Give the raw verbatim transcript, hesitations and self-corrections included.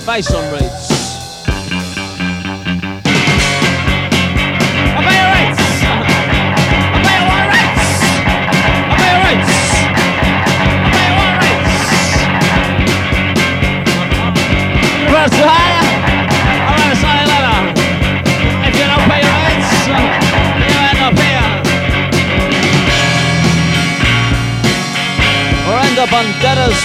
face on rates. I pay your rates. I pay your rates. I pay your rates. I pay your rates. First to hire, I'm gonna sign a letter. If you don't pay your rates, you end up here. Or end up on debtor's